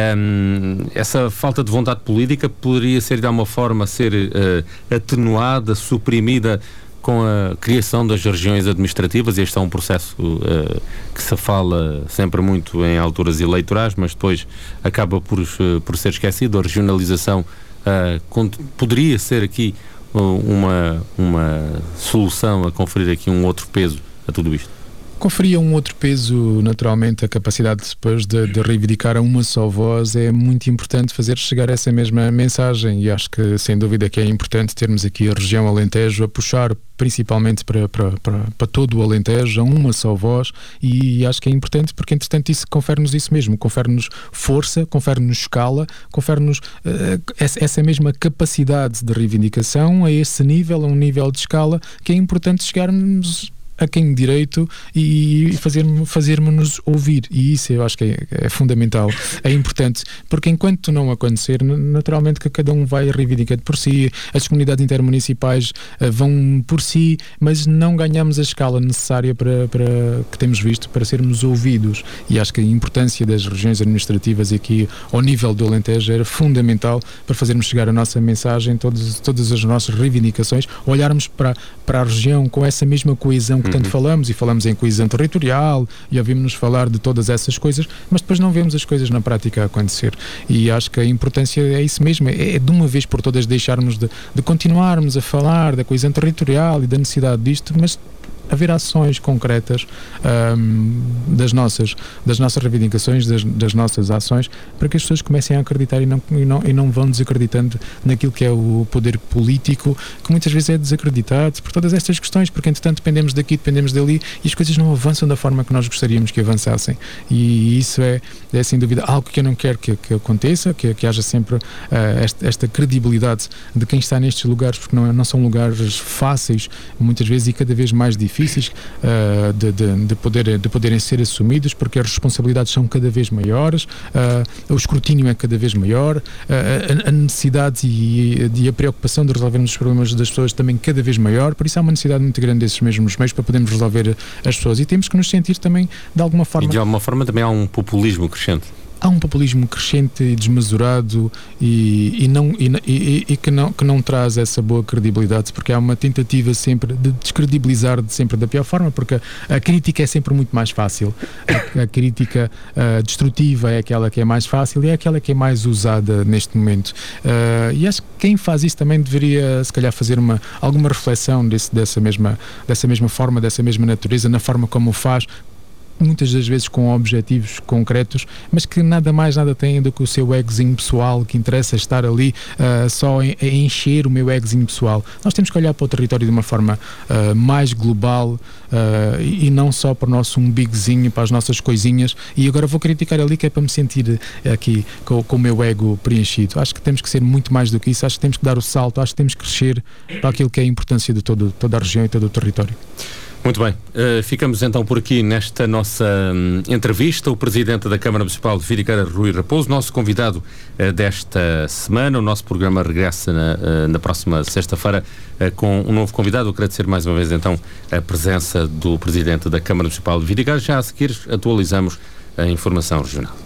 essa falta de vontade política poderia ser de alguma forma atenuada, suprimida com a criação das regiões administrativas. Este é um processo que se fala sempre muito em alturas eleitorais, mas depois acaba por ser esquecido. A regionalização poderia ser aqui uma solução a conferir aqui um outro peso a tudo isto. Conferia um outro peso, naturalmente. A capacidade depois de reivindicar a uma só voz é muito importante, fazer chegar essa mesma mensagem, e acho que sem dúvida que é importante termos aqui a região Alentejo a puxar principalmente para todo o Alentejo, a uma só voz, e acho que é importante porque entretanto isso confere-nos isso mesmo, confere-nos força, confere-nos escala, confere-nos essa mesma capacidade de reivindicação a esse nível, a um nível de escala que é importante chegarmos a quem direito e fazermos-nos ouvir, e isso eu acho que é fundamental, é importante, porque enquanto não acontecer, naturalmente que cada um vai reivindicando por si, as comunidades intermunicipais vão por si, mas não ganhamos a escala necessária para que temos visto para sermos ouvidos, e acho que a importância das regiões administrativas aqui ao nível do Alentejo era fundamental para fazermos chegar a nossa mensagem, todas as nossas reivindicações, olharmos para a região com essa mesma coesão que tanto falamos, e falamos em coesão territorial e ouvimos-nos falar de todas essas coisas, mas depois não vemos as coisas na prática a acontecer, e acho que a importância é isso mesmo, é de uma vez por todas deixarmos de continuarmos a falar da coesão territorial e da necessidade disto, mas haver ações concretas das nossas reivindicações, das nossas ações, para que as pessoas comecem a acreditar e não vão desacreditando naquilo que é o poder político, que muitas vezes é desacreditado por todas estas questões, porque entretanto dependemos daqui, dependemos dali, e as coisas não avançam da forma que nós gostaríamos que avançassem, e isso é sem dúvida algo que eu não quero que aconteça, que haja sempre esta credibilidade de quem está nestes lugares, porque não são lugares fáceis muitas vezes, e cada vez mais difíceis de poderem ser assumidos, porque as responsabilidades são cada vez maiores, o escrutínio é cada vez maior, a necessidade e a preocupação de resolvermos os problemas das pessoas também cada vez maior, por isso há uma necessidade muito grande desses mesmos meios para podermos resolver as pessoas, e temos que nos sentir também de alguma forma... E de alguma forma também há um populismo crescente. Há um populismo crescente e desmesurado e que não traz essa boa credibilidade, porque há uma tentativa sempre de descredibilizar sempre da pior forma, porque a crítica é sempre muito mais fácil. A crítica destrutiva é aquela que é mais fácil e é aquela que é mais usada neste momento. E acho que quem faz isso também deveria, se calhar, fazer alguma reflexão dessa mesma forma, dessa mesma natureza, na forma como o faz, muitas das vezes com objetivos concretos, mas que nada mais nada têm do que o seu egozinho pessoal, que interessa estar ali só a encher o meu egozinho pessoal. Nós temos que olhar para o território de uma forma mais global e não só para o nosso umbiguezinho, para as nossas coisinhas. E agora vou criticar ali, que é para me sentir aqui com o meu ego preenchido. Acho que temos que ser muito mais do que isso, acho que temos que dar o salto, acho que temos que crescer para aquilo que é a importância de toda a região e todo o território. Muito bem, ficamos então por aqui nesta nossa entrevista. O Presidente da Câmara Municipal de Vidigueira, Rui Raposo, nosso convidado desta semana. O nosso programa regressa na próxima sexta-feira com um novo convidado. Eu agradecer mais uma vez então a presença do Presidente da Câmara Municipal de Vidigueira. Já a seguir atualizamos a informação regional.